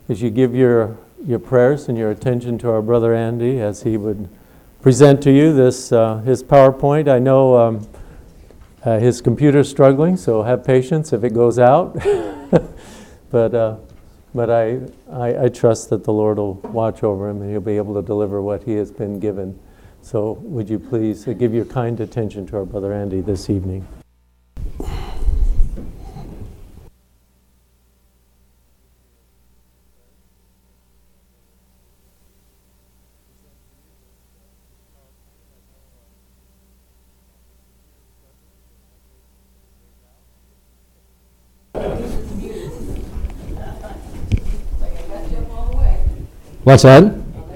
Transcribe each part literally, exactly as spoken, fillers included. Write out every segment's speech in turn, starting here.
as you give your, your prayers and your attention to our brother Andy as he would present to you this uh, his PowerPoint. I know um, uh, his computer's struggling, so have patience if it goes out. but uh, but I, I I trust that the Lord will watch over him and he'll be able to deliver what he has been given. So would you please uh, give your kind attention to our brother Andy this evening. What's that?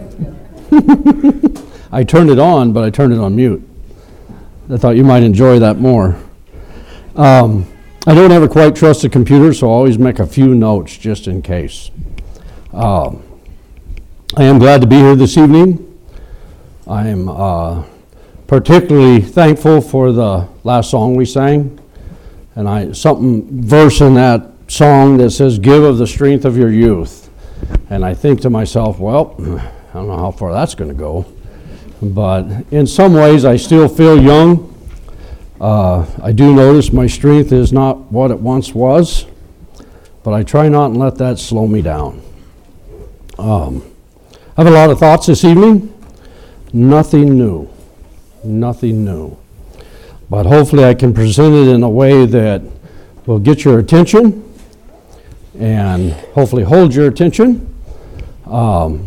I turned it on, but I turned it on mute. I thought you might enjoy that more. Um, I don't ever quite trust the computer, so I always make a few notes just in case. Um, I am glad to be here this evening. I am uh, particularly thankful for the last song we sang, and I something verse in that song that says, "Give of the strength of your youth." And I think to myself, well, I don't know how far that's going to go. But in some ways, I still feel young. Uh, I do notice my strength is not what it once was, but I try not to let that slow me down. Um, I have a lot of thoughts this evening. Nothing new. Nothing new. But hopefully I can present it in a way that will get your attention and hopefully hold your attention. Um,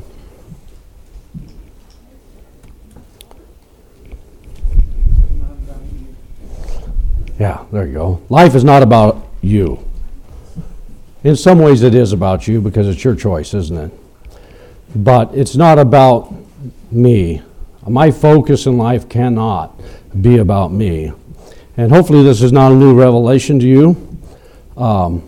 yeah, there you go. Life is not about you. In some ways it is about you because it's your choice, isn't it? But it's not about me. My focus in life cannot be about me. And hopefully this is not a new revelation to you. Um,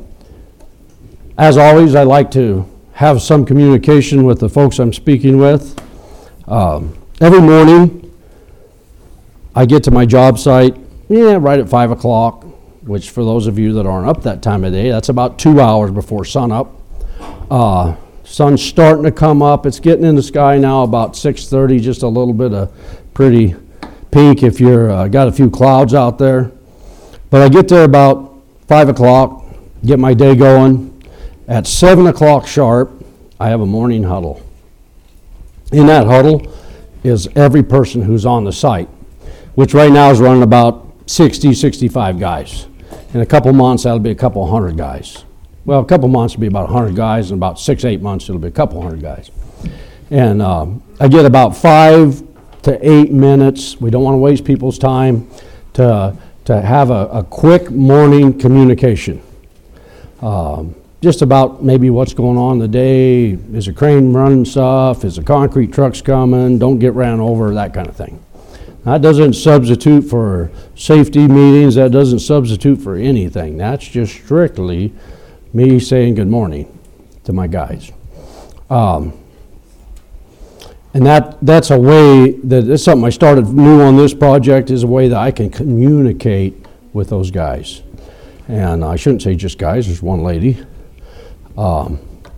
As always, I like to have some communication with the folks I'm speaking with. Um, every morning, I get to my job site, yeah, right at five o'clock, which for those of you that aren't up that time of day, that's about two hours before sunup. Uh, sun's starting to come up. It's getting in the sky now about six thirty, just a little bit of pretty pink if you're uh, got a few clouds out there. But I get there about five o'clock, get my day going. At seven o'clock sharp, I have a morning huddle. In that huddle is every person who's on the site, which right now is running about sixty, sixty-five guys. In a couple months, that'll be a couple hundred guys. Well, a couple months will be about one hundred guys, and about six, eight months, it'll be a couple hundred guys. And um, I get about five to eight minutes. We don't want to waste people's time to, to have a, a quick morning communication. Um, Just about maybe what's going on the day. Is a crane running stuff? Is the concrete trucks coming? Don't get ran over, that kind of thing. That doesn't substitute for safety meetings. That doesn't substitute for anything. That's just strictly me saying good morning to my guys. Um, and that that's a way, that it's something I started new on this project, is a way that I can communicate with those guys. And I shouldn't say just guys, there's one lady. Um,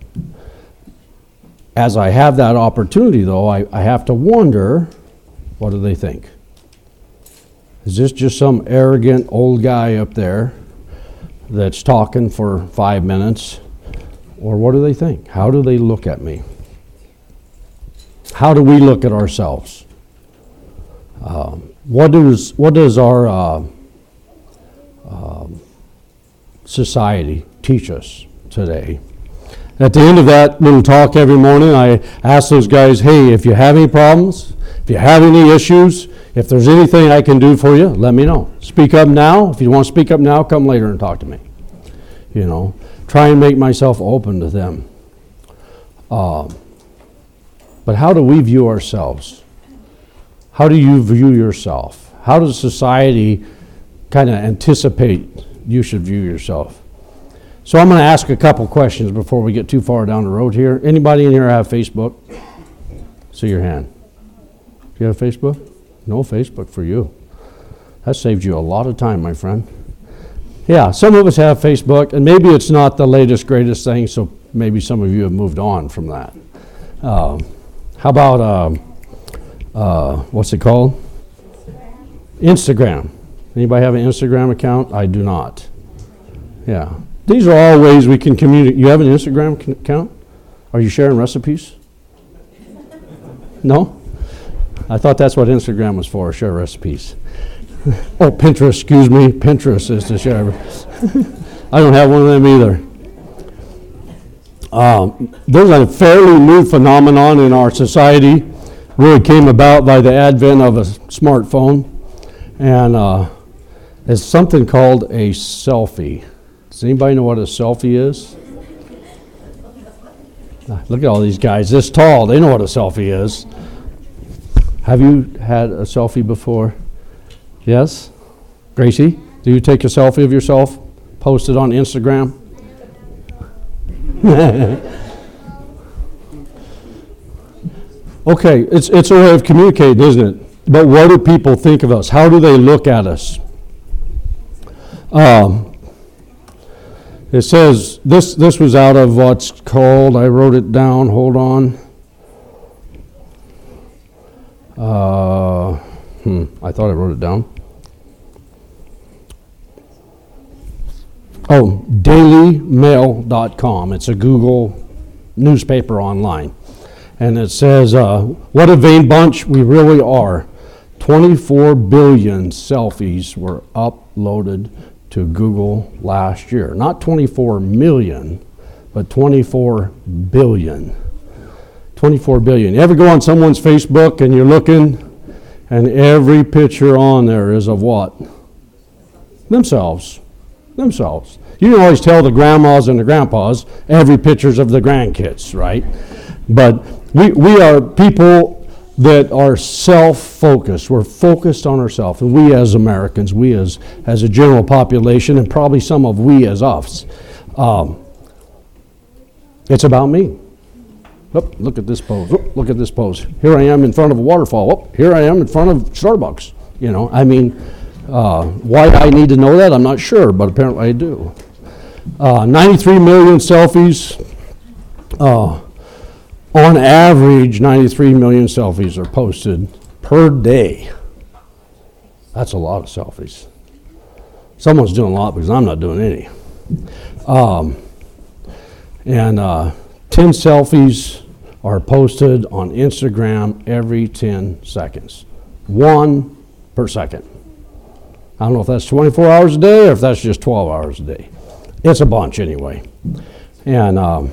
as I have that opportunity, though, I, I have to wonder, what do they think? Is this just some arrogant old guy up there that's talking for five minutes? Or what do they think? How do they look at me? How do we look at ourselves? Um, what does what does our uh, uh, society teach us today? At the end of that little talk every morning, I ask those guys, hey, if you have any problems, if you have any issues, if there's anything I can do for you, let me know. Speak up now. If you want to speak up now, come later and talk to me. You know, try and make myself open to them. Um, but how do we view ourselves? How do you view yourself? How does society kind of anticipate you should view yourself? So I'm going to ask a couple questions before we get too far down the road here. Anybody in here have Facebook? See your hand. Do you have Facebook? No Facebook for you. That saved you a lot of time, my friend. Yeah, some of us have Facebook, and maybe it's not the latest, greatest thing, so maybe some of you have moved on from that. Um, how about, um, uh, what's it called? Instagram. Anybody have an Instagram account? I do not. Yeah. These are all ways we can communicate. You have an Instagram c- account? Are you sharing recipes? No? I thought that's what Instagram was for, share recipes. Oh, Pinterest, excuse me. Pinterest is to share. I don't have one of them either. Um, there's a fairly new phenomenon in our society. Really came about by the advent of a smartphone. And uh, it's something called a selfie. Does anybody know what a selfie is? Look at all these guys this tall. They know what a selfie is. Have you had a selfie before? Yes? Gracie, do you take a selfie of yourself, post it on Instagram? Okay, it's it's a way of communicating, isn't it? But what do people think of us? How do they look at us? Um, it says, this, this was out of what's called, I wrote it down, hold on. Uh, hmm, I thought I wrote it down. Oh, daily mail dot com. It's a Google newspaper online. And it says, uh, what a vain bunch we really are. twenty-four billion selfies were uploaded to Google last year. Not twenty-four million, but twenty-four billion. twenty-four billion. You ever go on someone's Facebook and you're looking, and every picture on there is of what? Themselves. Themselves. You can always tell the grandmas and the grandpas every pictures of the grandkids, right? But we we are people that are self-focused. We're focused on ourselves. And we as Americans, we as, as a general population, and probably some of we as us, um, it's about me. Oh, look at this pose. Oh, look at this pose. Here I am in front of a waterfall. Oh, here I am in front of Starbucks. You know, I mean, uh, why I need to know that, I'm not sure, but apparently I do. Uh, ninety-three million selfies. Uh, on average, ninety-three million selfies are posted per day. That's a lot of selfies. Someone's doing a lot because I'm not doing any. Um, and uh, ten selfies are posted on Instagram every ten seconds. One per second. I don't know if that's twenty-four hours a day or if that's just twelve hours a day. It's a bunch anyway. And um,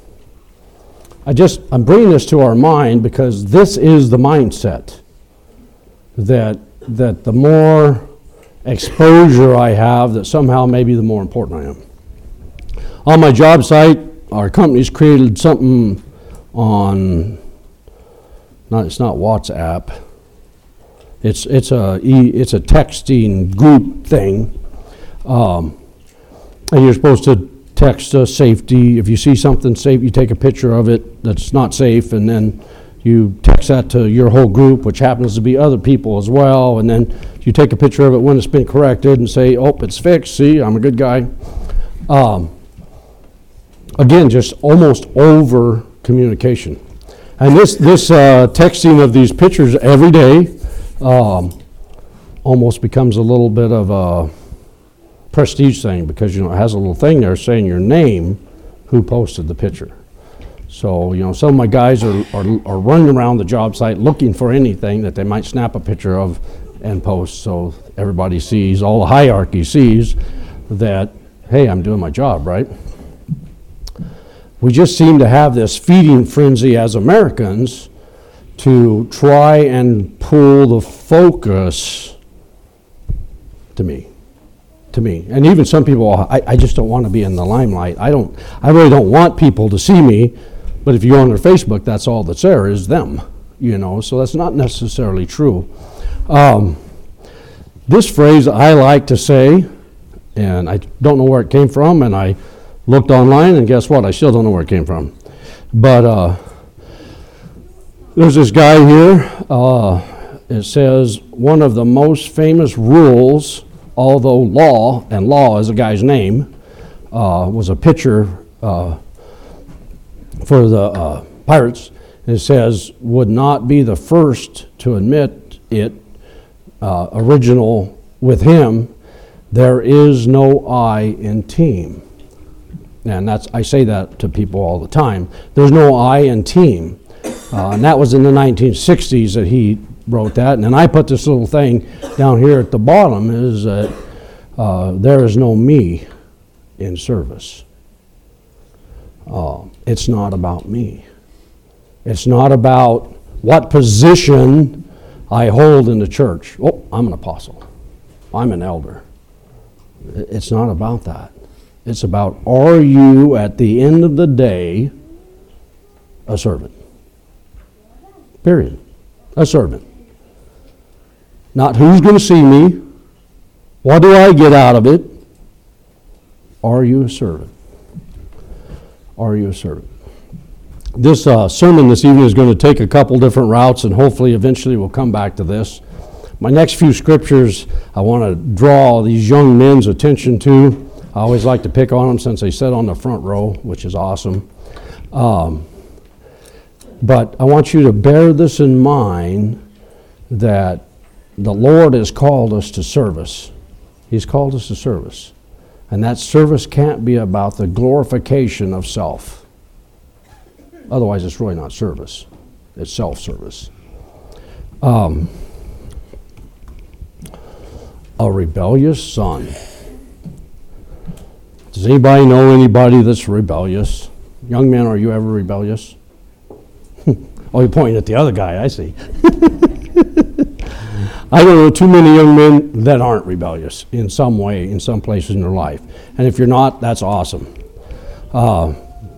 I just, I'm bringing this to our mind because this is the mindset that that the more exposure I have, that somehow maybe the more important I am. On my job site, our company's created something on, not it's not WhatsApp, it's it's a e, it's a texting group thing, um, and you're supposed to text uh, safety. If you see something safe, you take a picture of it that's not safe, and then you text that to your whole group, which happens to be other people as well, and then you take a picture of it when it's been corrected and say, oh, it's fixed, see, I'm a good guy. Um, again, just almost over communication. And this, this uh, texting of these pictures every day um, almost becomes a little bit of a prestige thing, because you know it has a little thing there saying your name, who posted the picture. So you know some of my guys are, are are running around the job site looking for anything that they might snap a picture of and post, so everybody sees, all the hierarchy sees that, hey, I'm doing my job, right? We just seem to have this feeding frenzy as Americans to try and pull the focus to me. To me, and even some people, I, I just don't want to be in the limelight. I don't, I really don't want people to see me. But if you go on their Facebook, that's all that's there is them, you know. So that's not necessarily true. Um, this phrase I like to say, and I don't know where it came from, and I looked online, and guess what? I still don't know where it came from. But uh, there's this guy here. Uh, it says one of the most famous rules, although law, and law is a guy's name, uh, was a pitcher uh, for the uh, pirates. It says, would not be the first to admit it, uh, original with him, there is no I in team. And that's, I say that to people all the time. There's no I in team. Uh, and that was in the nineteen sixties that he wrote that. And then I put this little thing down here at the bottom is that uh, there is no me in service. Uh, it's not about me. It's not about what position I hold in the church. Oh, I'm an apostle. I'm an elder. It's not about that. It's about, are you at the end of the day a servant? Period. A servant. Not who's going to see me, what do I get out of it? Are you a servant? Are you a servant? This uh, sermon this evening is going to take a couple different routes, and hopefully eventually we'll come back to this. My next few scriptures I want to draw these young men's attention to. I always like to pick on them since they sit on the front row, which is awesome. Um, but I want you to bear this in mind, that the Lord has called us to service. He's called us to service. And that service can't be about the glorification of self. Otherwise, it's really not service. It's self-service. Um, a rebellious son. Does anybody know anybody that's rebellious? Young men, are you ever rebellious? Oh, you're pointing at the other guy, I see. I don't know too many young men that aren't rebellious in some way, in some places in their life. And if you're not, that's awesome. Uh,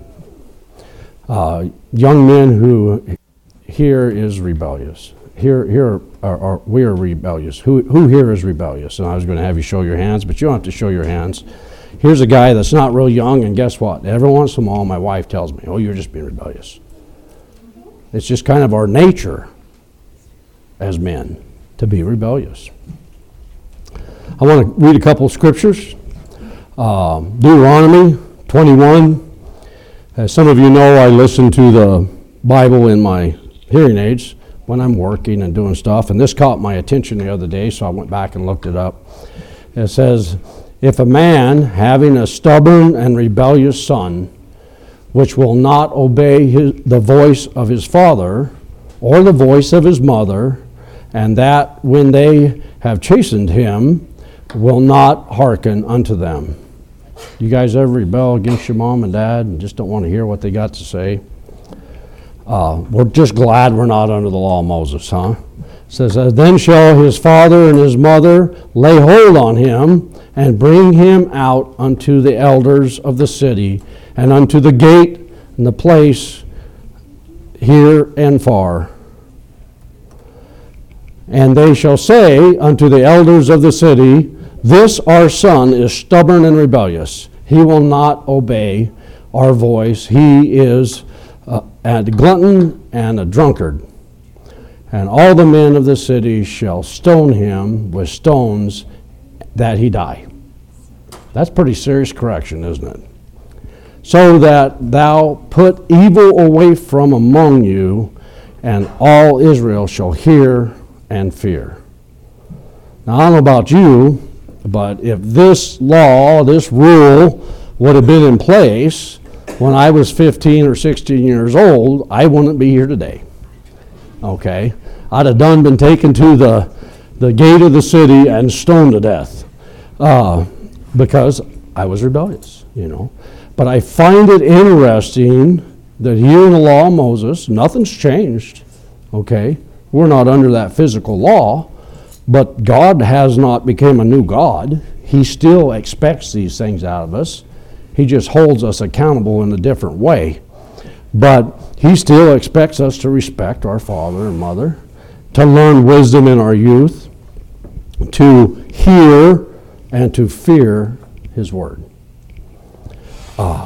uh, young men who here is rebellious. Here, here are, are we are rebellious. Who, who here is rebellious? And I was going to have you show your hands, but you don't have to show your hands. Here's a guy that's not real young, and guess what? Every once in a while, my wife tells me, "Oh, you're just being rebellious." It's just kind of our nature as men to be rebellious. I want to read a couple of scriptures. Uh, Deuteronomy twenty-one. As some of you know, I listen to the Bible in my hearing aids when I'm working and doing stuff, and this caught my attention the other day, so I went back and looked it up. It says, if a man having a stubborn and rebellious son, which will not obey his, the voice of his father or the voice of his mother, and that when they have chastened him, will not hearken unto them. You guys ever rebel against your mom and dad and just don't want to hear what they got to say? Uh, we're just glad we're not under the law of Moses, huh? It says, then shall his father and his mother lay hold on him and bring him out unto the elders of the city and unto the gate and the place here and far. And they shall say unto the elders of the city, this our son is stubborn and rebellious. He will not obey our voice. He is uh, a glutton and a drunkard. And all the men of the city shall stone him with stones that he die. That's pretty serious correction, isn't it? So that thou put evil away from among you, and all Israel shall hear and fear. Now, I don't know about you, but if this law, this rule, would have been in place when I was fifteen or sixteen years old, I wouldn't be here today. Okay? I'd have done been taken to the, the gate of the city and stoned to death uh, because I was rebellious, you know. But I find it interesting that here in the law of Moses, nothing's changed, okay? We're not under that physical law, but God has not become a new God. He still expects these things out of us. He just holds us accountable in a different way. But he still expects us to respect our father and mother, to learn wisdom in our youth, to hear and to fear his word. Uh,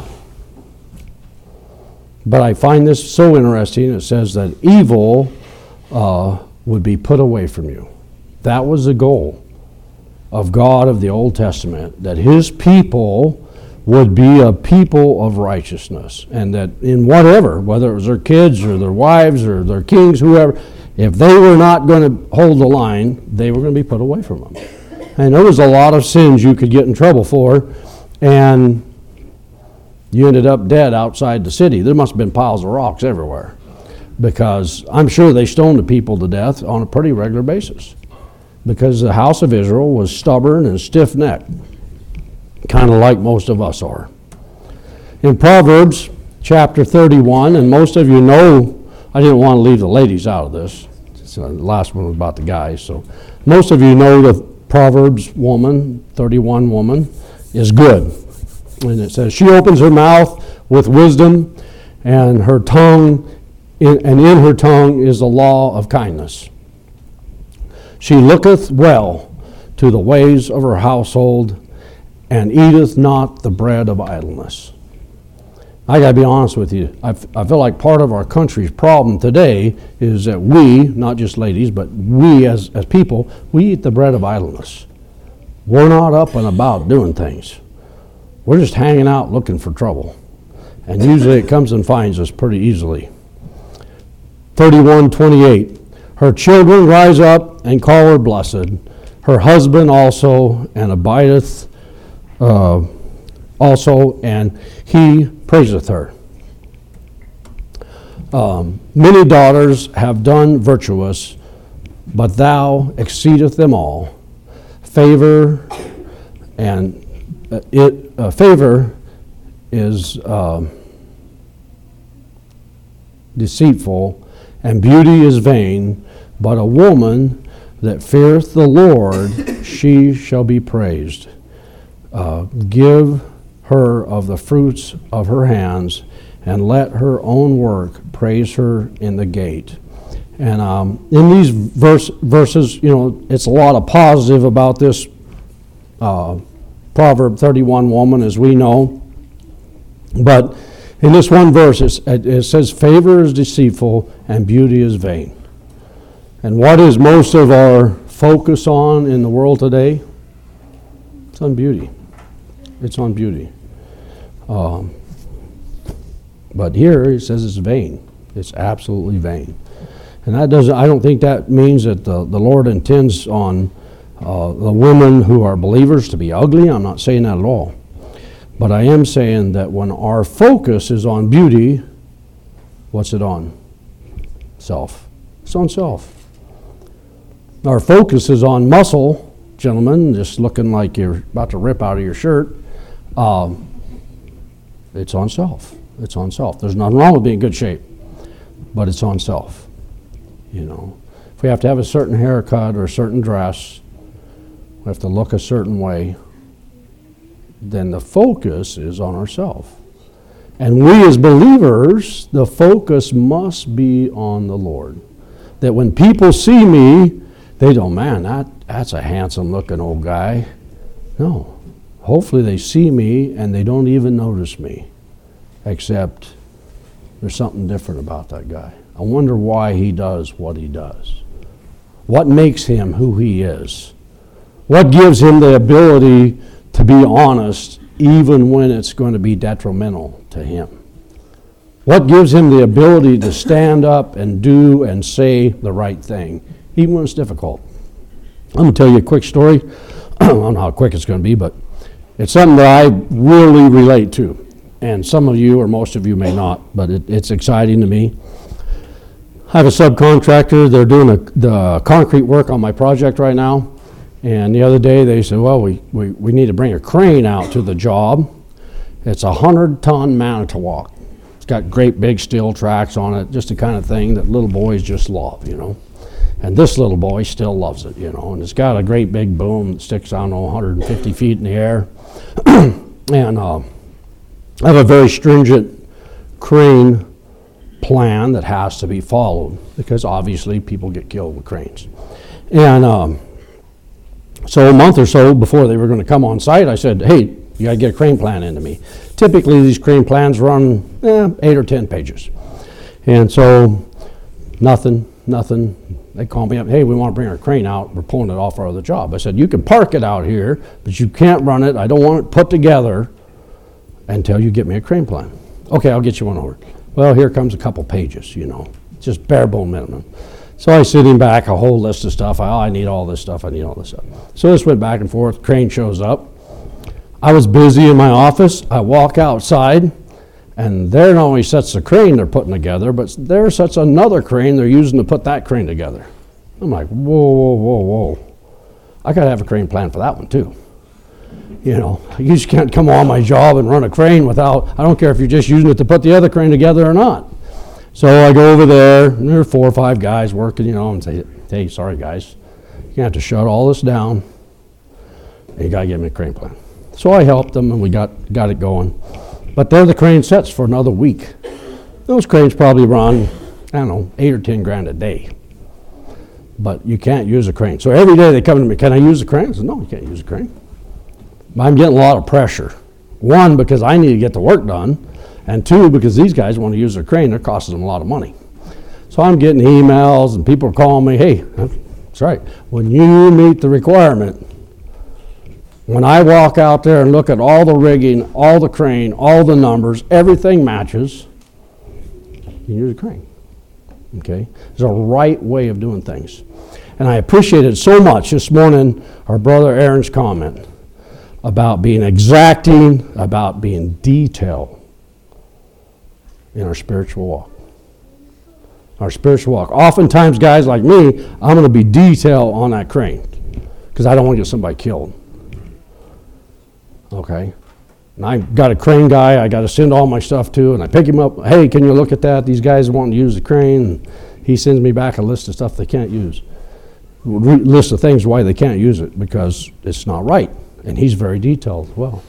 but I find this so interesting. It says that evil uh, would be put away from you. That was the goal of God of the Old Testament, that his people would be a people of righteousness, and that in whatever, whether it was their kids or their wives or their kings, whoever, if they were not going to hold the line, they were going to be put away from them. And there was a lot of sins you could get in trouble for, and you ended up dead outside the city. There must have been piles of rocks everywhere, because I'm sure they stoned the people to death on a pretty regular basis, because the house of Israel was stubborn and stiff-necked, kind of like most of us are. In Proverbs chapter thirty-one, and most of you know, I didn't want to leave the ladies out of this. So the last one was about the guys. So most of you know the Proverbs woman, thirty-one woman, is good. And it says, she opens her mouth with wisdom, and her tongue, in, and in her tongue is the law of kindness. She looketh well to the ways of her household, and eateth not the bread of idleness. I got to be honest with you. I, f- I feel like part of our country's problem today is that we, not just ladies, but we as, as people, we eat the bread of idleness. We're not up and about doing things. We're just hanging out looking for trouble. And usually it comes and finds us pretty easily. thirty-one twenty-eight. Her children rise up and call her blessed. Her husband also, and abideth uh, also, and he praiseth her. Um, many daughters have done virtuous, but thou exceedeth them all. Favor and uh, it uh, favor is uh, deceitful, and beauty is vain. But a woman that feareth the Lord, she shall be praised. Uh, give her of the fruits of her hands, and let her own work praise her in the gate. And um, in these verse, verses, you know, it's a lot of positive about this uh, Proverb thirty-one woman, as we know. But in this one verse, it's, it says, favor is deceitful and beauty is vain. And what is most of our focus on in the world today? It's on beauty. It's on beauty. Um, but here it says it's vain. It's absolutely vain. And that doesn't, I don't think that means that the, the Lord intends on uh, the women who are believers to be ugly. I'm not saying that at all. But I am saying that when our focus is on beauty, what's it on? Self. It's on self. Our focus is on muscle, gentlemen, just looking like you're about to rip out of your shirt. Um, it's on self. It's on self. There's nothing wrong with being in good shape, but it's on self. You know, if we have to have a certain haircut or a certain dress, we have to look a certain way, then the focus is on ourselves. And we as believers, the focus must be on the Lord. That when people see me, they don't, man, that, that's a handsome looking old guy. No. Hopefully they see me and they don't even notice me, except there's something different about that guy. I wonder why he does what he does. What makes him who he is? What gives him the ability to be honest even when it's going to be detrimental to him? What gives him the ability to stand up and do and say the right thing, even when it's difficult? I'm going to tell you a quick story. I don't know how quick it's going to be, but it's something that I really relate to. And some of you, or most of you, may not, but it, it's exciting to me. I have a subcontractor. They're doing a, the concrete work on my project right now. And the other day they said, well, we, we, we need to bring a crane out to the job. It's a hundred-ton Manitowoc. It's got great big steel tracks on it, just the kind of thing that little boys just love, you know. And this little boy still loves it, you know. And it's got a great big boom that sticks, I don't know, one hundred fifty feet in the air. and uh, I have a very stringent crane plan that has to be followed, because obviously people get killed with cranes. And um, so a month or so before they were going to come on site, I said, hey, you got to get a crane plan into me. Typically these crane plans run eh, eight or ten pages. And so nothing, nothing. They called me up, hey, we want to bring our crane out. We're pulling it off our other job. I said, you can park it out here, but you can't run it. I don't want it put together until you get me a crane plan. Okay, I'll get you one over. Well, here comes a couple pages, you know, just bare bone minimum. So I send him back a whole list of stuff. I, oh, I need all this stuff. I need all this stuff. So this went back and forth. Crane shows up. I was busy in my office. I walk outside, and there not only sets the crane they're putting together, but there sets another crane they're using to put that crane together. I'm like, whoa, whoa, whoa, whoa. I got to have a crane plan for that one, too. You know, you just can't come on my job and run a crane without, I don't care if you're just using it to put the other crane together or not. So I go over there, and there are four or five guys working, you know, and say, hey, sorry, guys. You're going to have to shut all this down, and you got to give me a crane plan. So I helped them, and we got, got it going. But they're the crane sets for another week. Those cranes probably run, I don't know, eight or ten grand a day. But you can't use a crane. So every day they come to me, can I use the crane? I said, no, you can't use a crane. But I'm getting a lot of pressure. One, because I need to get the work done. And two, because these guys want to use their crane, it costs them a lot of money. So I'm getting emails and people are calling me, hey, that's right, when you meet the requirement, when I walk out there and look at all the rigging, all the crane, all the numbers, everything matches, you can use a crane. Okay? There's a right way of doing things. And I appreciated so much this morning our brother Aaron's comment about being exacting, about being detailed in our spiritual walk. Our spiritual walk. Oftentimes, guys like me, I'm going to be detailed on that crane because I don't want to get somebody killed. Okay? And I got a crane guy I got to send all my stuff to, and I pick him up. Hey, can you look at that? These guys want to use the crane. And he sends me back a list of stuff they can't use. A list of things why they can't use it because it's not right. And he's very detailed as well.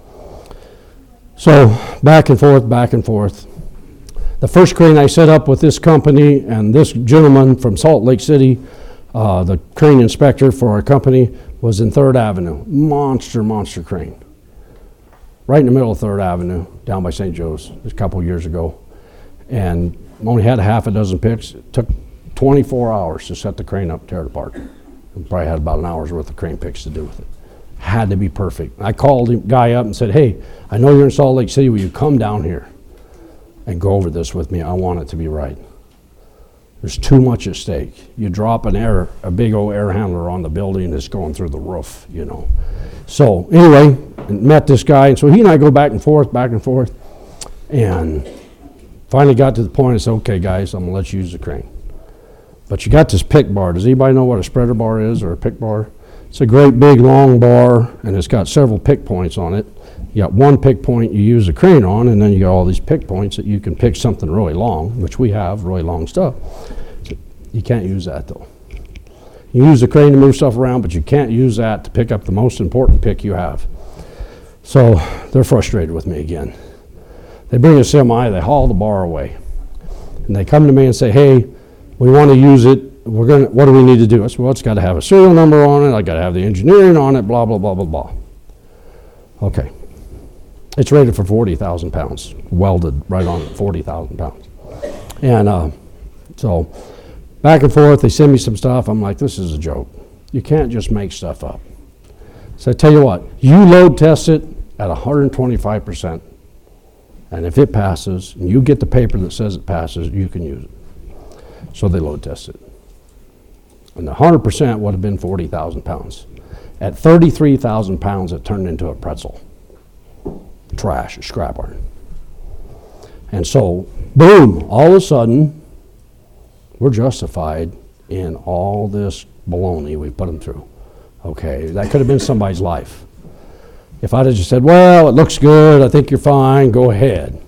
So back and forth, back and forth. The first crane I set up with this company and this gentleman from Salt Lake City, uh, the crane inspector for our company, was in Third Avenue. Monster, monster crane. Right in the middle of Third Avenue, down by Saint Joe's, just a couple years ago. And only had a half a dozen picks. It took twenty-four hours to set the crane up, tear it apart. And probably had about an hour's worth of crane picks to do with it. Had to be perfect. I called the guy up and said, hey, I know you're in Salt Lake City. Will you come down here and go over this with me? I want it to be right. There's too much at stake. You drop an air, a big old air handler on the building that's going through the roof, you know. So anyway, met this guy, and so he and I go back and forth, back and forth, and finally got to the point and said, okay, guys, I'm going to let you use the crane. But you got this pick bar. Does anybody know what a spreader bar is or a pick bar? It's a great big long bar, and it's got several pick points on it. You got one pick point you use the crane on, and then you got all these pick points that you can pick something really long, which we have, really long stuff. You can't use that, though. You use the crane to move stuff around, but you can't use that to pick up the most important pick you have. So they're frustrated with me again. They bring a semi, they haul the bar away, and they come to me and say, hey, we want to use it. We're gonna. What do we need to do? I said, well, it's got to have a serial number on it. I got to have the engineering on it, blah, blah, blah, blah, blah. Okay. It's rated for forty thousand pounds, welded right on forty thousand pounds. And uh, so back and forth, they send me some stuff. I'm like, this is a joke. You can't just make stuff up. So I tell you what, you load test it at one hundred twenty-five percent. And if it passes, and you get the paper that says it passes, you can use it. So they load test it. And the one hundred percent would have been forty thousand pounds. At thirty-three thousand pounds, it turned into a pretzel. Trash, scrap iron. And so, boom, all of a sudden, we're justified in all this baloney we put them through. Okay, that could have been somebody's life. If I'd have just said, well, it looks good, I think you're fine, go ahead.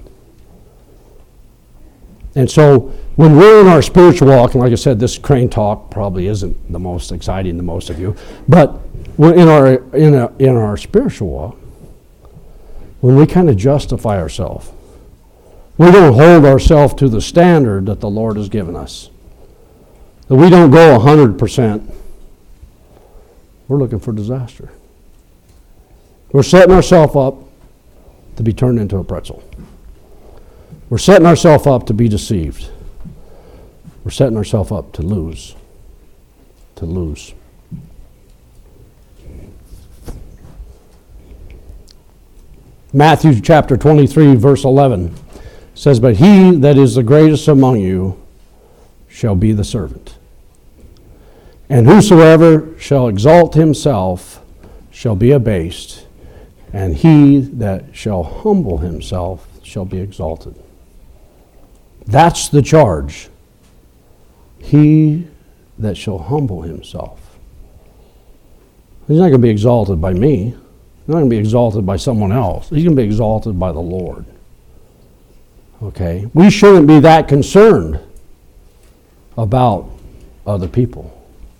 And so, when we're in our spiritual walk, and like I said, this crane talk probably isn't the most exciting to most of you, but we're in our in a, in our spiritual walk, when we kind of justify ourselves, we don't hold ourselves to the standard that the Lord has given us. That we don't go one hundred percent. We're looking for disaster. We're setting ourselves up to be turned into a pretzel. We're setting ourselves up to be deceived. We're setting ourselves up to lose. To lose. Matthew chapter twenty-three, verse eleven says, "But he that is the greatest among you shall be the servant. And whosoever shall exalt himself shall be abased, and he that shall humble himself shall be exalted." That's the charge. He that shall humble himself. He's not going to be exalted by me. He's not going to be exalted by someone else. He's going to be exalted by the Lord. Okay? We shouldn't be that concerned about other people.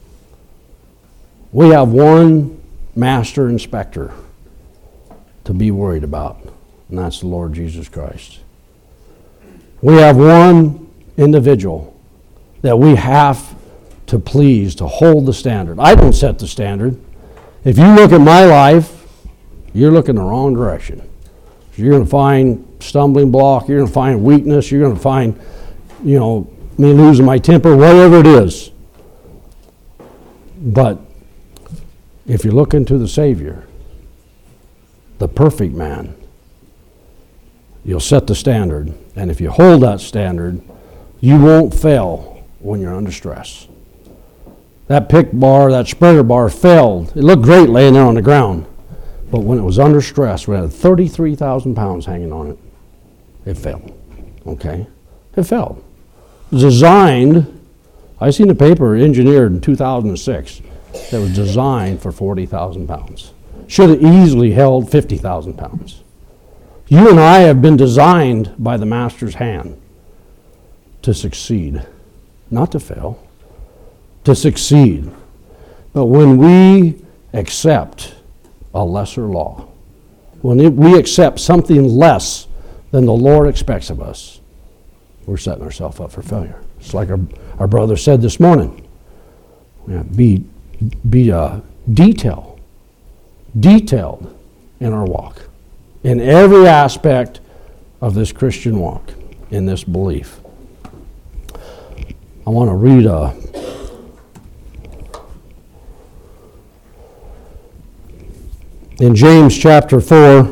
We have one master inspector to be worried about, and that's the Lord Jesus Christ. We have one individual that we have to please, to hold the standard. I don't set the standard. If you look at my life, you're looking the wrong direction. You're going to find stumbling block, you're going to find weakness, you're going to find, you know, me losing my temper, whatever it is. But if you look into the Savior, the perfect man, you'll set the standard. And if you hold that standard, you won't fail when you're under stress. That pick bar, that spreader bar failed. It looked great laying there on the ground. But when it was under stress, we had thirty-three thousand pounds hanging on it. It failed. Okay? It failed. It was designed, I seen the paper engineered in two thousand six that was designed for forty thousand pounds. Should have easily held fifty thousand pounds. You and I have been designed by the Master's hand to succeed, not to fail, to succeed. But when we accept a lesser law, when it, we accept something less than the Lord expects of us, we're setting ourselves up for failure. It's like our, our brother said this morning. Yeah, be be uh, detail, detailed in our walk, in every aspect of this Christian walk, in this belief. I want to read a in James chapter four.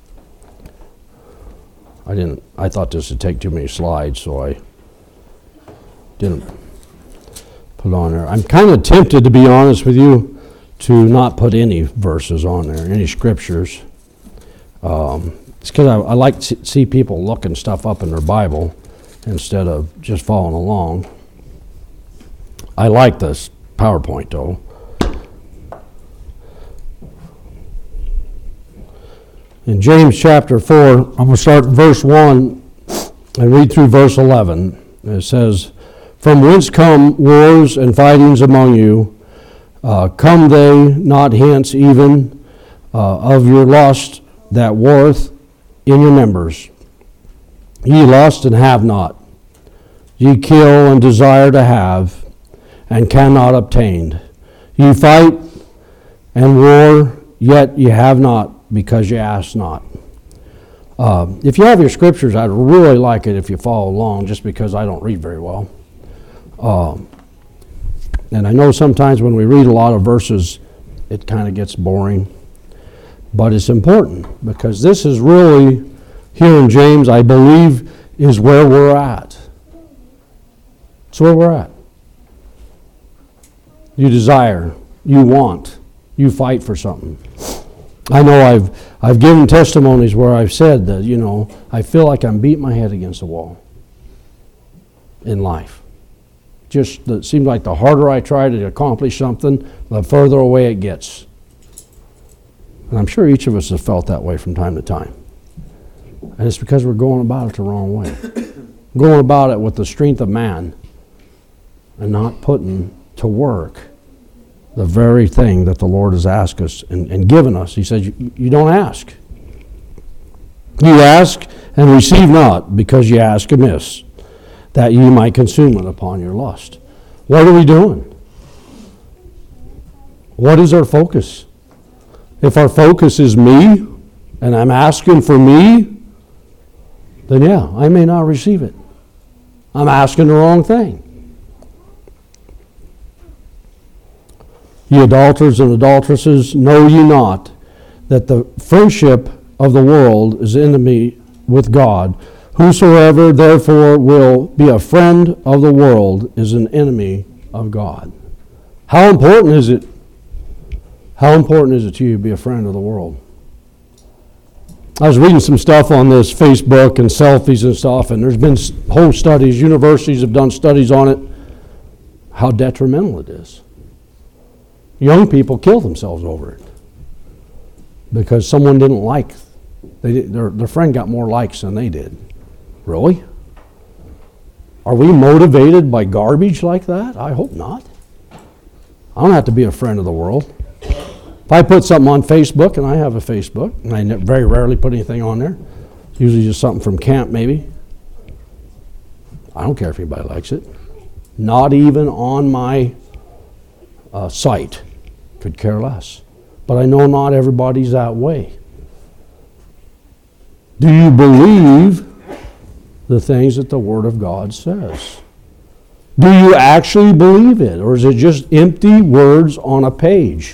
I didn't. I thought this would take too many slides, so I didn't put on there. I'm kind of tempted, to be honest with you, to not put any verses on there, any scriptures. Um, it's because I, I like to see people looking stuff up in their Bible instead of just following along. I like this PowerPoint, though. In James chapter four, I'm going to start in verse one and read through verse eleven. It says, "From whence come wars and fightings among you? Uh, come they not hence even uh, of your lust that warreth in your members? Ye lust and have not. Ye kill and desire to have, and cannot obtain. Ye fight and war, yet ye have not, because ye ask not." Uh, if you have your scriptures, I'd really like it if you follow along, just because I don't read very well. Uh, and I know sometimes when we read a lot of verses, it kind of gets boring. But it's important, because this is really, here in James, I believe, is where we're at. It's where we're at. You desire, you want, you fight for something. I know I've I've given testimonies where I've said that, you know, I feel like I'm beating my head against the wall in life. Just it seems like the harder I try to accomplish something, the further away it gets. And I'm sure each of us has felt that way from time to time. And it's because we're going about it the wrong way. Going about it with the strength of man and not putting to work the very thing that the Lord has asked us and, and given us. He says, you, you don't ask. You ask and receive not, because you ask amiss, that ye might consume it upon your lust. What are we doing? What is our focus? If our focus is me, and I'm asking for me, then yeah, I may not receive it. I'm asking the wrong thing. Ye adulterers and adulteresses, know ye not that the friendship of the world is enemy with God. Whosoever therefore will be a friend of the world is an enemy of God. How important is it? How important is it to you to be a friend of the world? I was reading some stuff on this Facebook and selfies and stuff, and there's been whole studies, universities have done studies on it, how detrimental it is. Young people kill themselves over it because someone didn't like, they did, their, their friend got more likes than they did. Really? Are we motivated by garbage like that? I hope not. I don't have to be a friend of the world. If I put something on Facebook, and I have a Facebook, and I very rarely put anything on there, usually just something from camp maybe, I don't care if anybody likes it. Not even on my uh, site. Could care less. But I know not everybody's that way. Do you believe the things that the Word of God says? Do you actually believe it, or is it just empty words on a page?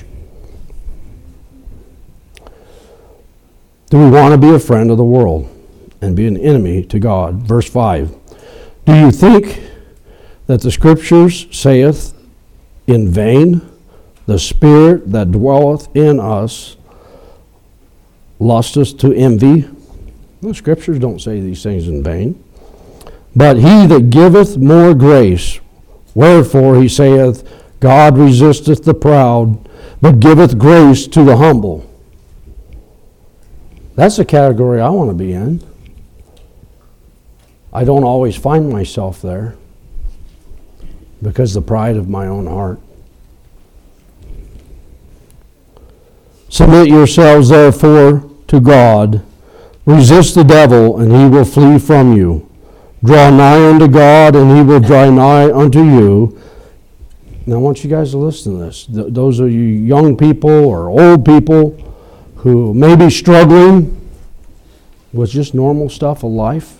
Do we want to be a friend of the world and be an enemy to God? Verse five. Do you think that the Scriptures saith in vain, the Spirit that dwelleth in us lusteth to envy? The Scriptures don't say these things in vain. But he that giveth more grace, wherefore he saith, God resisteth the proud, but giveth grace to the humble. That's the category I want to be in. I don't always find myself there because of the pride of my own heart. Submit yourselves therefore to God. Resist the devil, and he will flee from you. Draw nigh unto God, and he will draw nigh unto you. Now I want you guys to listen to this. Th- those of you young people or old people who may be struggling with just normal stuff of life,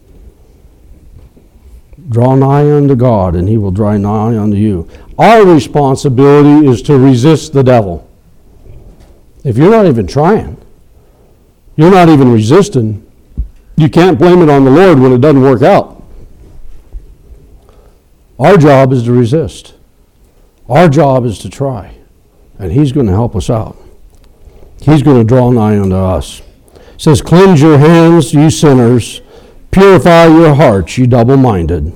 draw nigh unto God, and he will draw nigh unto you. Our responsibility is to resist the devil. If you're not even trying, you're not even resisting, you can't blame it on the Lord when it doesn't work out. Our job is to resist. Our job is to try. And he's going to help us out. He's going to draw nigh unto us. It says, cleanse your hands, you sinners. Purify your hearts, you double-minded.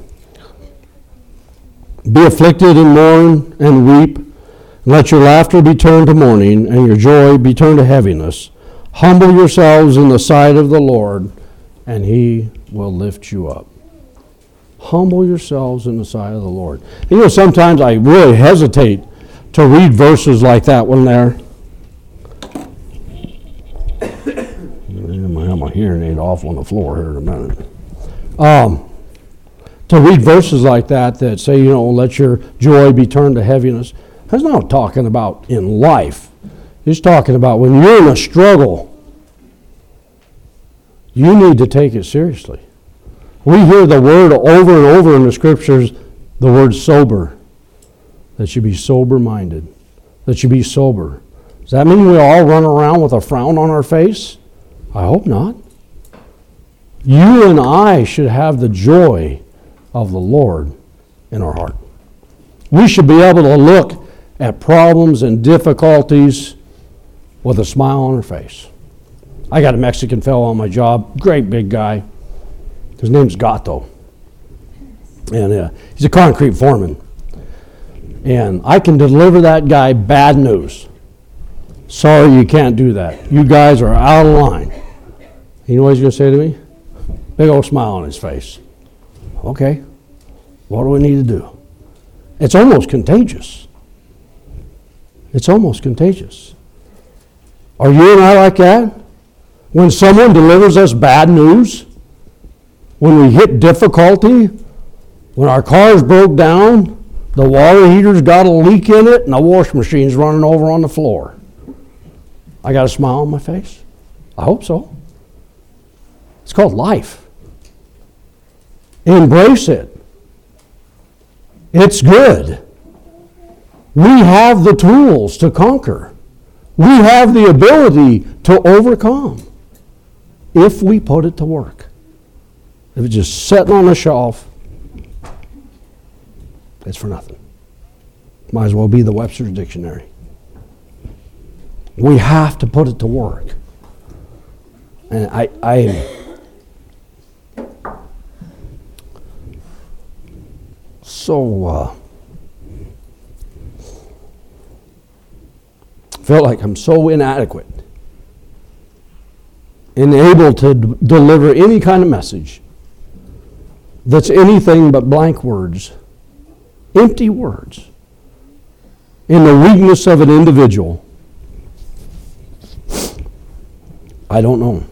Be afflicted and mourn and weep. And let your laughter be turned to mourning, and your joy be turned to heaviness. Humble yourselves in the sight of the Lord, and he will lift you up. Humble yourselves in the sight of the Lord. You know, sometimes I really hesitate to read verses like that when they're... I'm going to have my hearing aid off on the floor here in a minute. Um, to read verses like that that say, you know, let your joy be turned to heaviness. That's not talking about in life. It's talking about when you're in a struggle, you need to take it seriously. We hear the word over and over in the Scriptures, the word sober. That you be sober-minded. That you be sober. Does that mean we all run around with a frown on our face? I hope not. You and I should have the joy of the Lord in our heart. We should be able to look at problems and difficulties with a smile on our face. I got a Mexican fellow on my job, great big guy. His name's Gato. And uh, he's a concrete foreman. And I can deliver that guy bad news. Sorry, you can't do that. You guys are out of line. You know what he's going to say to me? Big old smile on his face. Okay, what do we need to do? It's almost contagious. It's almost contagious. Are you and I like that? When someone delivers us bad news, when we hit difficulty, when our car's broke down, the water heater's got a leak in it, and the wash machine's running over on the floor. I got a smile on my face? I hope so. It's called life. Embrace it. It's good. We have the tools to conquer. We have the ability to overcome. if we put it to work. If it's just sitting on the shelf, it's for nothing. Might as well be the Webster's Dictionary. We have to put it to work. And I, I so uh, felt like I'm so inadequate and able to d- deliver any kind of message that's anything but blank words, empty words, in the weakness of an individual. I don't know.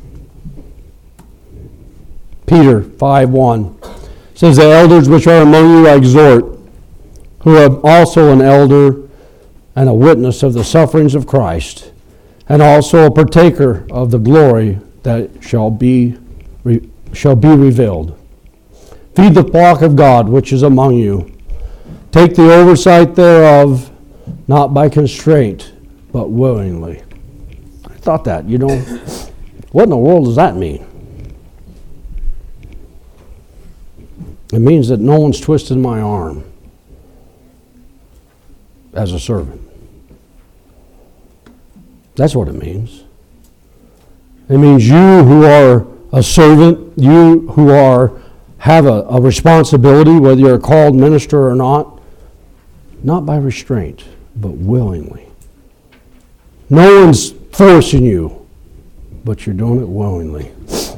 Peter five one says, the elders which are among you I exhort, who are also an elder and a witness of the sufferings of Christ, and also a partaker of the glory that shall be re, shall be revealed. Feed the flock of God which is among you. Take the oversight thereof, not by constraint, but willingly. I thought that, you know, what in the world does that mean? It means that no one's twisted my arm as a servant. That's what it means. It means you who are a servant, you who are have a, a responsibility, whether you're a called minister or not, not by restraint, but willingly. No one's forcing you, but you're doing it willingly.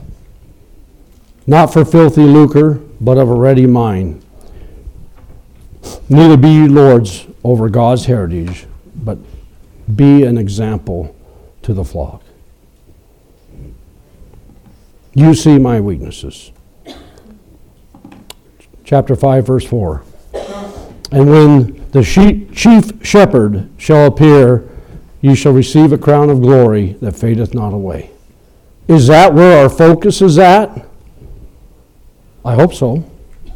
Not for filthy lucre, but of a ready mind. Neither be ye lords over God's heritage, but be an example to the flock. You see my weaknesses. Chapter five, verse four. And when the chief shepherd shall appear, you shall receive a crown of glory that fadeth not away. Is that where our focus is at? I hope so.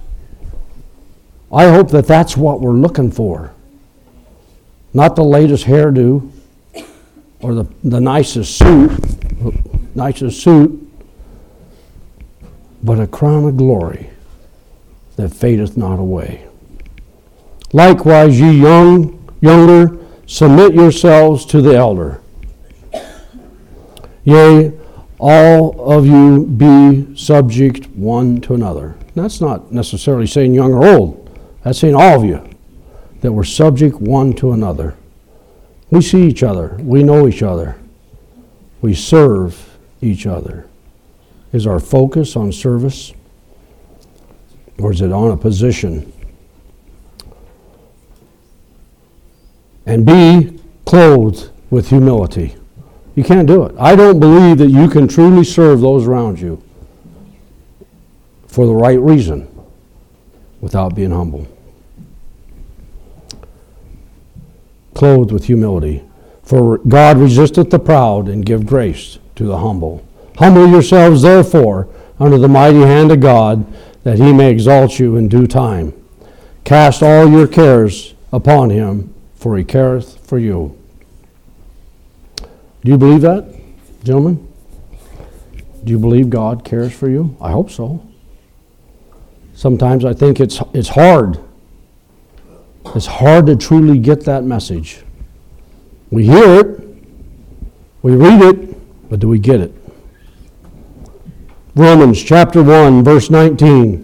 I hope that that's what we're looking for. Not the latest hairdo or the, the nicest suit, nicest suit, but a crown of glory that fadeth not away. Likewise, ye young, younger, submit yourselves to the elder. Yea, all of you be subject one to another. That's not necessarily saying young or old. That's saying all of you, that we're subject one to another. We see each other. We know each other. We serve each other. Is our focus on service? Or is it on a position? And be clothed with humility. You can't do it. I don't believe that you can truly serve those around you for the right reason without being humble. Clothed with humility. For God resisteth the proud and give grace to the humble. Humble yourselves therefore under the mighty hand of God, that he may exalt you in due time. Cast all your cares upon him, for he careth for you. Do you believe that, gentlemen? Do you believe God cares for you? I hope so. Sometimes I think it's it's hard. It's hard to truly get that message. We hear it, we read it, but do we get it? Romans chapter one, verse nineteen.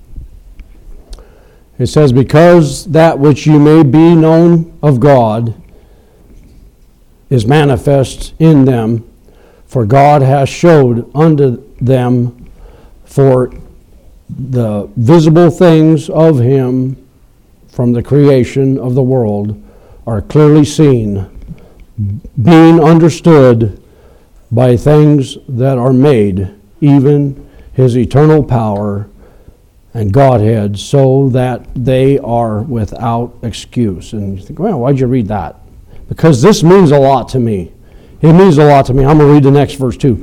It says, because that which you may be known of God is manifest in them, for God hath showed unto them, for the visible things of him from the creation of the world are clearly seen, being understood by things that are made, even his eternal power and Godhead, so that they are without excuse. And you think, well, why'd you read that? Because this means a lot to me. It means a lot to me. I'm going to read the next verse too.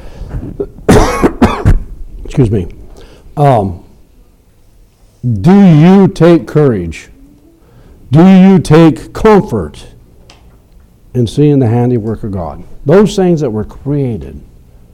Excuse me. Um, do you take courage? Do you take comfort in seeing the handiwork of God? Those things that were created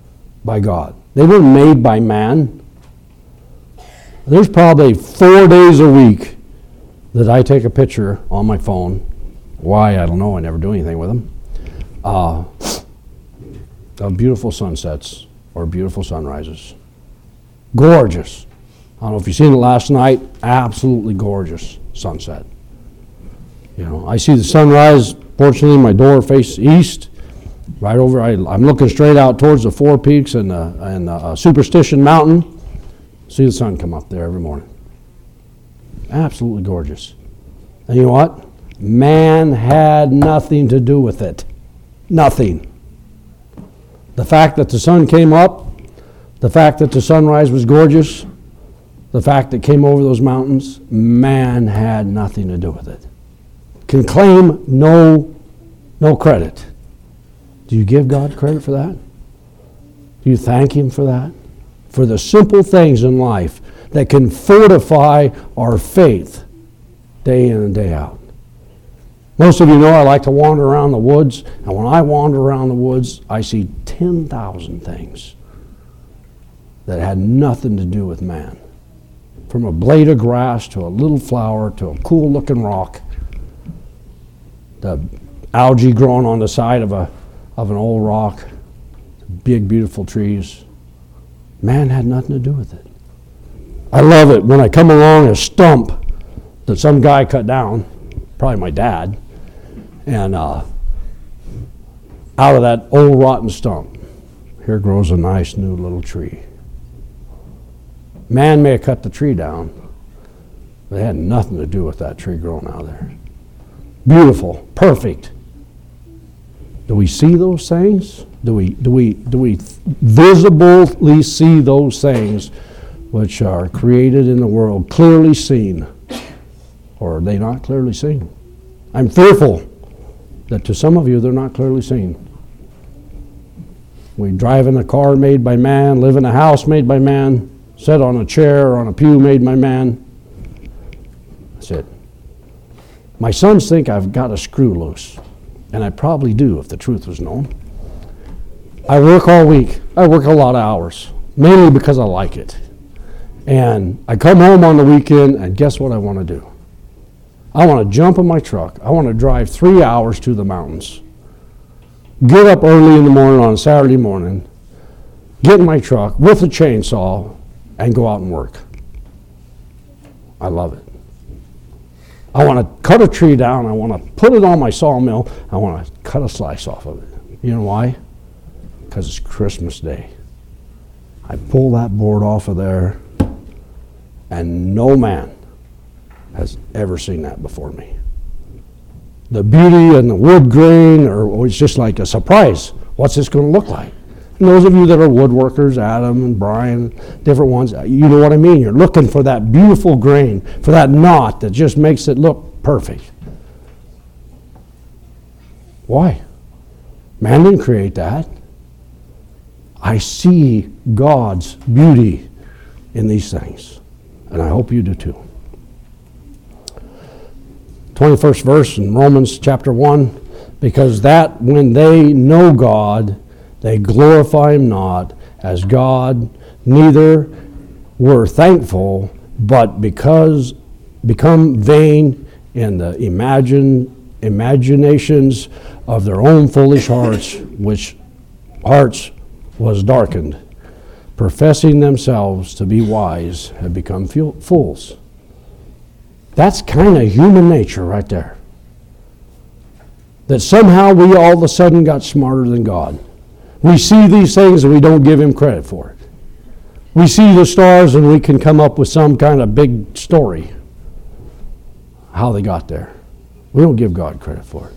by God. They weren't made by man. There's probably four days a week that I take a picture on my phone. Why, I don't know. I never do anything with them. Uh, of beautiful sunsets or beautiful sunrises. Gorgeous. I don't know if you've seen it last night. Absolutely gorgeous sunset. You know, I see the sunrise. Fortunately, my door faces east. Right over, I, I'm looking straight out towards the Four Peaks and the, and the uh, Superstition Mountain. See the sun come up there every morning. Absolutely gorgeous. And you know what? Man had nothing to do with it. Nothing. The fact that the sun came up, the fact that the sunrise was gorgeous, the fact that it came over those mountains, man had nothing to do with it. Can claim no, no credit. Do you give God credit for that? Do you thank Him for that? For the simple things in life that can fortify our faith day in and day out. Most of you know I like to wander around the woods, and when I wander around the woods, I see ten thousand things that had nothing to do with man. From a blade of grass to a little flower to a cool-looking rock, the algae growing on the side of a of an old rock, big, beautiful trees. Man had nothing to do with it. I love it when I come along a stump that some guy cut down, probably my dad, and uh, out of that old rotten stump, here grows a nice new little tree. Man may have cut the tree down, but it had nothing to do with that tree growing out of there. Beautiful, perfect. Do we see those things? Do we do we do we visibly see those things which are created in the world clearly seen, or are they not clearly seen? I'm fearful that to some of you they're not clearly seen. We drive in a car made by man, live in a house made by man, sit on a chair or on a pew made by man. That's it. My sons think I've got a screw loose. And I probably do if the truth was known. I work all week. I work a lot of hours, mainly because I like it. And I come home on the weekend, and guess what I want to do? I want to jump in my truck. I want to drive three hours to the mountains. Get up early in the morning on a Saturday morning, get in my truck with a chainsaw, and go out and work. I love it. I want to cut a tree down. I want to put it on my sawmill. I want to cut a slice off of it. You know why? Because it's Christmas Day. I pull that board off of there, and no man has ever seen that before me. The beauty and the wood grain are always just like a surprise. What's this going to look like? And those of you that are woodworkers, Adam and Brian, different ones, you know what I mean. You're looking for that beautiful grain, for that knot that just makes it look perfect. Why? Man didn't create that. I see God's beauty in these things, and I hope you do too. twenty-first verse in Romans chapter one, because that when they know God, they glorify Him not as God, neither were thankful, but because become vain in the imagine, imaginations of their own foolish hearts, which hearts was darkened, professing themselves to be wise, have become fools. That's kind of human nature right there. That somehow we all of a sudden got smarter than God. We see these things and we don't give Him credit for it. We see the stars and we can come up with some kind of big story how they got there. We don't give God credit for it.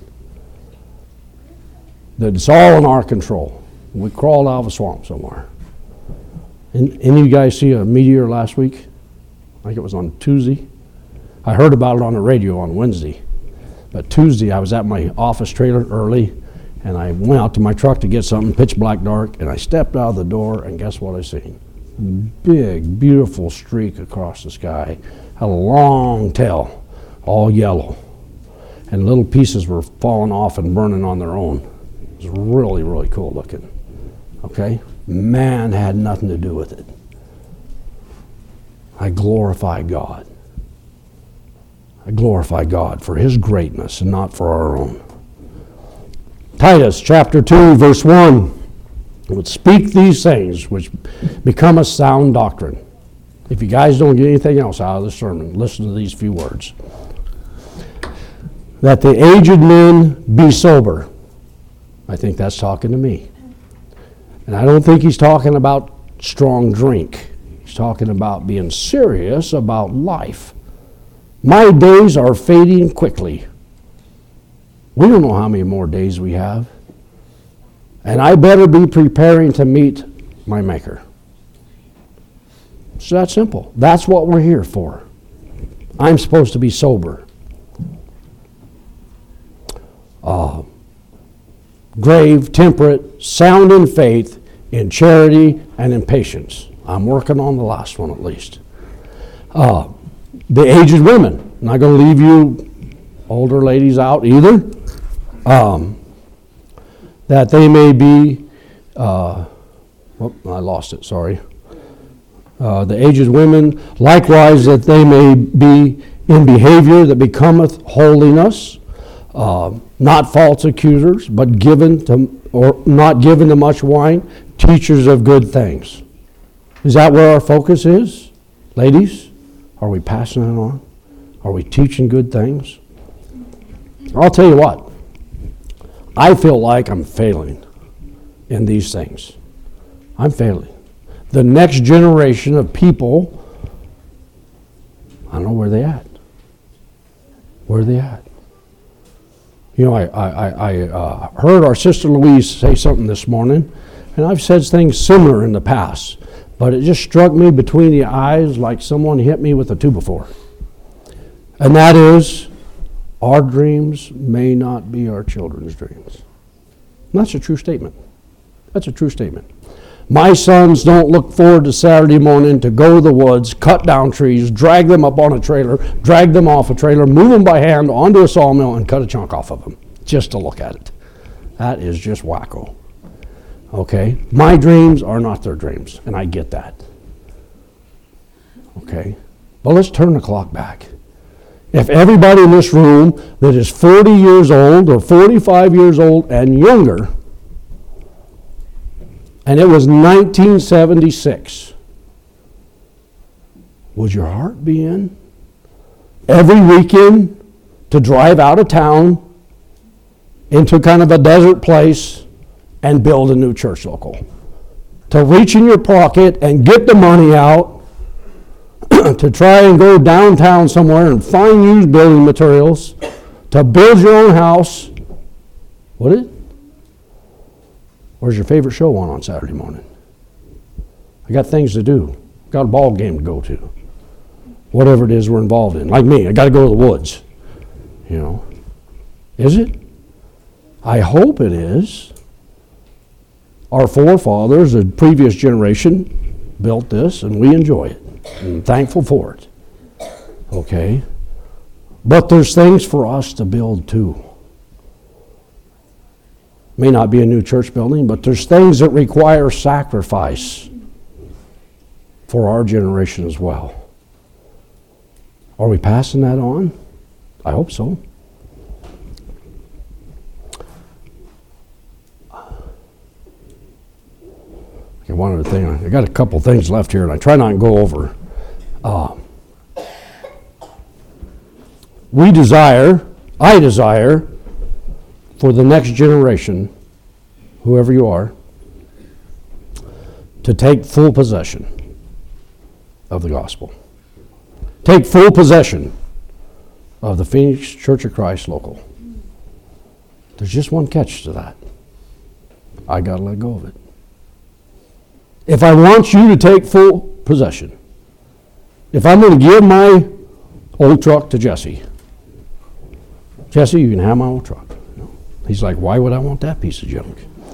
That it's all in our control. We crawled out of a swamp somewhere. And any of you guys see a meteor last week? I think it was on Tuesday. I heard about it on the radio on Wednesday. But Tuesday I was at my office trailer early, and I went out to my truck to get something, pitch black dark, and I stepped out of the door, and guess what I seen? Big, beautiful streak across the sky. Had a long tail, all yellow. And little pieces were falling off and burning on their own. It was really, really cool looking. Okay? Man had nothing to do with it. I glorify God. I glorify God for His greatness and not for our own. Titus chapter two, verse one. Would speak these things which become a sound doctrine. If you guys don't get anything else out of the sermon, listen to these few words. That the aged men be sober. I think that's talking to me. And I don't think he's talking about strong drink. He's talking about being serious about life. My days are fading quickly. We don't know how many more days we have. And I better be preparing to meet my Maker. It's that simple. That's what we're here for. I'm supposed to be sober. Uh, grave, temperate, sound in faith, in charity, and in patience. I'm working on the last one at least. Uh, the aged women. I'm not going to leave you older ladies out either. Um, that they may be, uh, oh, I lost it, sorry. Uh, the aged women, likewise that they may be in behavior that becometh holiness, uh, not false accusers, but given to, or not given to much wine, teachers of good things. Is that where our focus is? Ladies, are we passing it on? Are we teaching good things? I'll tell you what. I feel like I'm failing in these things. I'm failing. The next generation of people, I don't know where they at. Where are they at? You know, I, I, I uh, heard our sister Louise say something this morning, and I've said things similar in the past, but it just struck me between the eyes like someone hit me with a two before. And that is, our dreams may not be our children's dreams. And that's a true statement. That's a true statement. My sons don't look forward to Saturday morning to go to the woods, cut down trees, drag them up on a trailer, drag them off a trailer, move them by hand onto a sawmill and cut a chunk off of them, just to look at it. That is just wacko. Okay? My dreams are not their dreams, and I get that. Okay? But let's turn the clock back. If everybody in this room that is forty years old or forty-five years old and younger, and it was nineteen seventy-six, would your heart be in every weekend to drive out of town into kind of a desert place and build a new church local? To reach in your pocket and get the money out to try and go downtown somewhere and find used building materials, to build your own house. Would it? Where's your favorite show on on Saturday morning? I got things to do. Got a ball game to go to. Whatever it is we're involved in. Like me, I got to go to the woods. You know. Is it? I hope it is. Our forefathers, the previous generation, built this, and we enjoy it. I'm thankful for it. Okay? But there's things for us to build too. May not be a new church building, but there's things that require sacrifice for our generation as well. Are we passing that on? I hope so. Okay, one other thing. I got a couple things left here, and I try not to go over. Uh, we desire, I desire, for the next generation, whoever you are, to take full possession of the gospel. Take full possession of the Phoenix Church of Christ local. There's just one catch to that. I got to let go of it. If I want you to take full possession, if I'm going to give my old truck to Jesse, Jesse, you can have my old truck. He's like, why would I want that piece of junk?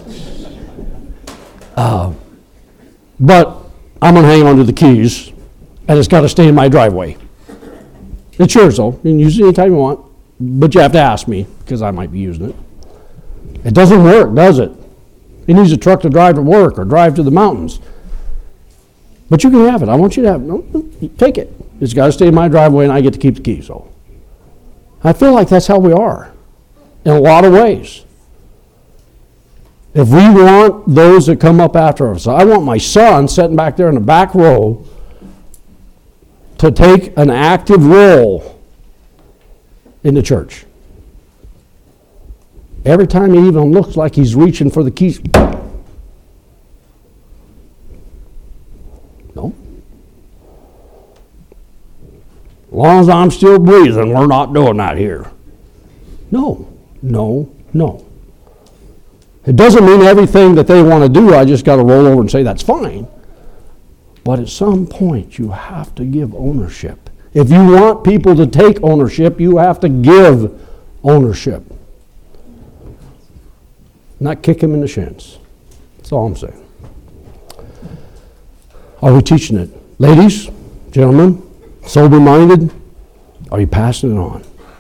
Uh, but I'm going to hang on to the keys, and it's got to stay in my driveway. It's yours, though. You can use it anytime you want, but you have to ask me, because I might be using it. It doesn't work, does it? He needs a truck to drive to work or drive to the mountains. But you can have it. I want you to have it. No, take it. It's got to stay in my driveway and I get to keep the key. So I feel like that's how we are in a lot of ways. If we want those that come up after us, I want my son sitting back there in the back row to take an active role in the church. Every time he even looks like he's reaching for the keys. No. As long as I'm still breathing, we're not doing that here. No, no, no. It doesn't mean everything that they want to do, I just got to roll over and say that's fine. But at some point, you have to give ownership. If you want people to take ownership, you have to give ownership. Not kick them in the shins. That's all I'm saying. Are we teaching it? Ladies, gentlemen, sober-minded, are you passing it on?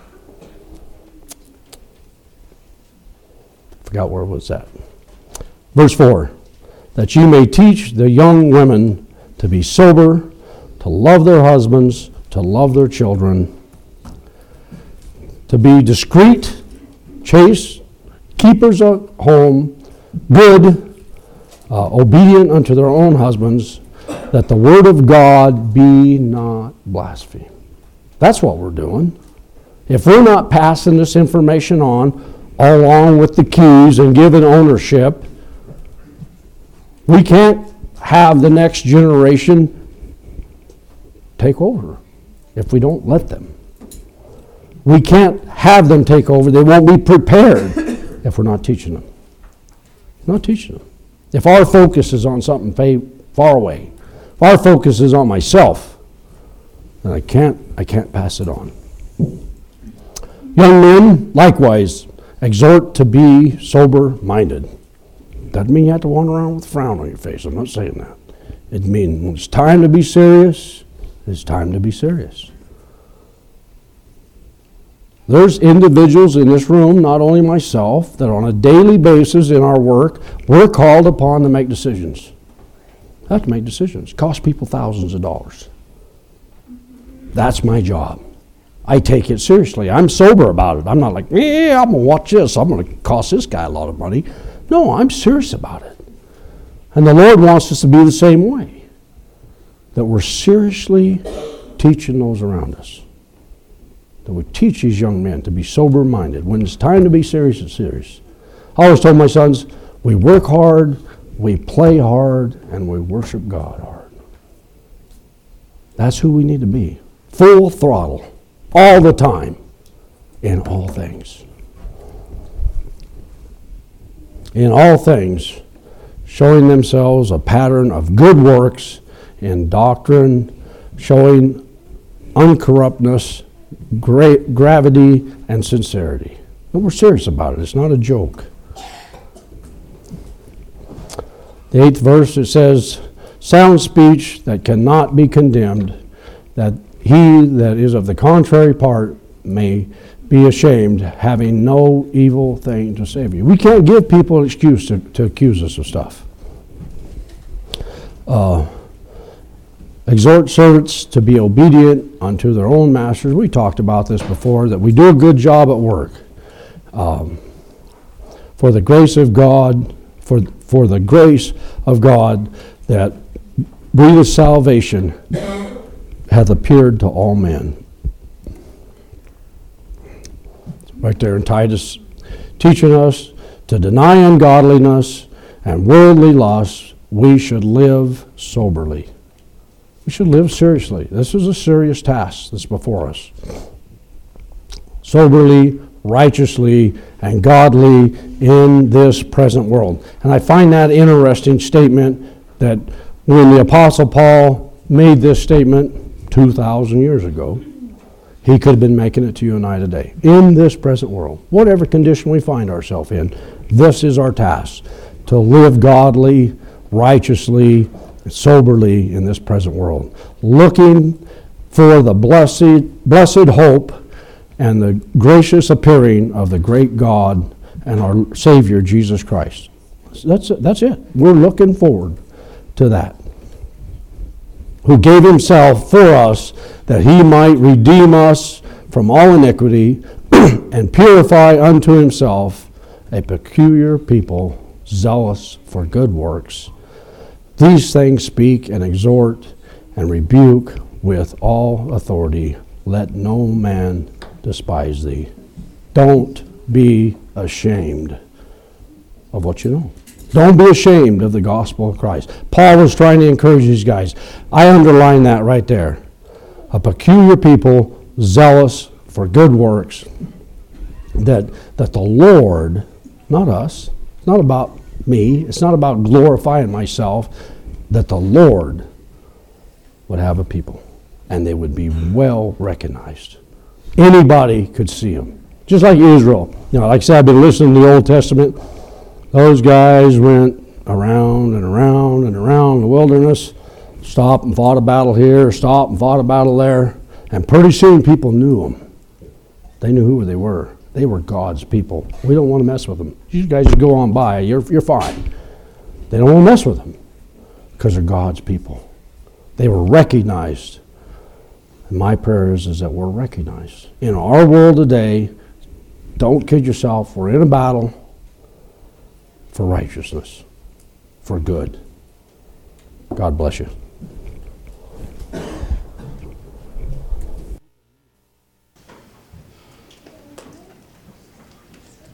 Forgot where it was at. Verse four, that you may teach the young women to be sober, to love their husbands, to love their children, to be discreet, chaste, keepers of home, good, uh, obedient unto their own husbands, that the word of God be not blasphemed. That's what we're doing. If we're not passing this information on, along with the keys and giving ownership, we can't have the next generation take over if we don't let them. We can't have them take over. They won't be prepared if we're not teaching them. Not teaching them. If our focus is on something far away, if our focus is on myself, then I can't, I can't pass it on. Young men, likewise, exhort to be sober-minded. Doesn't mean you have to wander around with a frown on your face. I'm not saying that. It means when it's time to be serious, it's time to be serious. There's individuals in this room, not only myself, that on a daily basis in our work, we're called upon to make decisions. I have to make decisions. It costs people thousands of dollars. That's my job. I take it seriously. I'm sober about it. I'm not like, yeah, I'm going to watch this. I'm going to cost this guy a lot of money. No, I'm serious about it. And the Lord wants us to be the same way. That we're seriously teaching those around us. That we teach these young men to be sober-minded. When it's time to be serious, it's serious. I always told my sons, we work hard, we play hard, and we worship God hard. That's who we need to be. Full throttle. All the time, in all things. In all things, showing themselves a pattern of good works in doctrine, showing uncorruptness, gra- gravity, and sincerity. And we're serious about it. It's not a joke. The eighth verse, it says, sound speech that cannot be condemned, that he that is of the contrary part may be ashamed, having no evil thing to say of you. We can't give people an excuse to, to accuse us of stuff. Uh, exhort servants to be obedient unto their own masters. We talked about this before, that we do a good job at work. Um, for the grace of God, for, for the grace of God that breatheth salvation hath appeared to all men. Right there in Titus, teaching us to deny ungodliness and worldly lusts, we should live soberly. We should live seriously. This is a serious task that's before us. Soberly, righteously, and godly in this present world. And I find that interesting statement, that when the Apostle Paul made this statement two thousand years ago, he could have been making it to you and I today. In this present world, whatever condition we find ourselves in, this is our task, to live godly, righteously, soberly in this present world, looking for the blessed, blessed hope and the gracious appearing of the great God and our Savior, Jesus Christ. That's, that's it. We're looking forward to that. Who gave himself for us that he might redeem us from all iniquity and purify unto himself a peculiar people, zealous for good works. These things speak and exhort and rebuke with all authority. Let no man despise thee. Don't be ashamed of what you know. Don't be ashamed of the gospel of Christ. Paul was trying to encourage these guys. I underline that right there. A peculiar people, zealous for good works, that, that the Lord, not us, it's not about me, it's not about glorifying myself, that the Lord would have a people, and they would be well recognized. Anybody could see them. Just like Israel. You know, like I said, I've been listening to the Old Testament. Those guys went around and around and around the wilderness, stopped and fought a battle here, stopped and fought a battle there, and pretty soon people knew them. They knew who they were. They were God's people. We don't want to mess with them. You guys just go on by. You're, you're fine. They don't want to mess with them because they're God's people. They were recognized. And my prayer is, is that we're recognized. In our world today, don't kid yourself. We're in a battle for righteousness, for good. God bless you.